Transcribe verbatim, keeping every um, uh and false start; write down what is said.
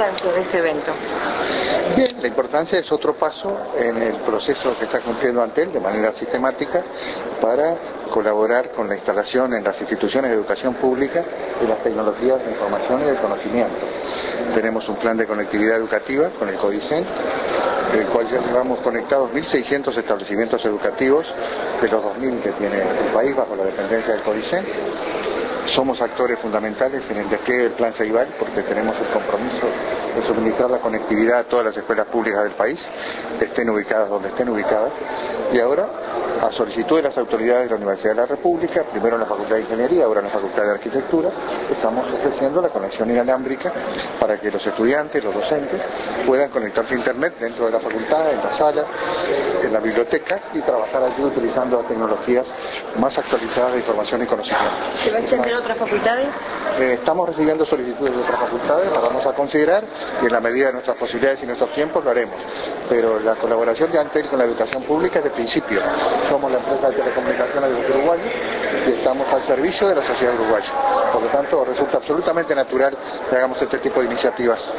importancia de este evento? Bien, la importancia es otro paso en el proceso que está cumpliendo Antel de manera sistemática para colaborar con la instalación en las instituciones de educación pública de las tecnologías de información y del conocimiento. Tenemos un plan de conectividad educativa con el CODICEN, del cual ya llevamos conectados mil seiscientos establecimientos educativos de los dos mil que tiene el país bajo la dependencia del CODICEN. Somos actores fundamentales en el despliegue del Plan Ceibal porque tenemos el compromiso de suministrar la conectividad a todas las escuelas públicas del país, estén ubicadas donde estén ubicadas. Y ahora, a solicitud de las autoridades de la Universidad de la República, primero en la Facultad de Ingeniería, ahora en la Facultad de Arquitectura, estamos ofreciendo la conexión inalámbrica para que los estudiantes, los docentes, puedan conectarse a Internet dentro de la facultad, en la sala, en la biblioteca y trabajar allí utilizando las tecnologías más actualizadas de información y conocimiento. ¿Se va a extender a otras facultades? Eh, estamos recibiendo solicitudes de otras facultades, las vamos a considerar y en la medida de nuestras posibilidades y nuestros tiempos lo haremos. Pero la colaboración de Antel con la educación pública es de principio. Somos la empresa de telecomunicaciones del Uruguay y estamos al servicio de la sociedad uruguaya. Por lo tanto, resulta absolutamente natural que hagamos este tipo de iniciativas.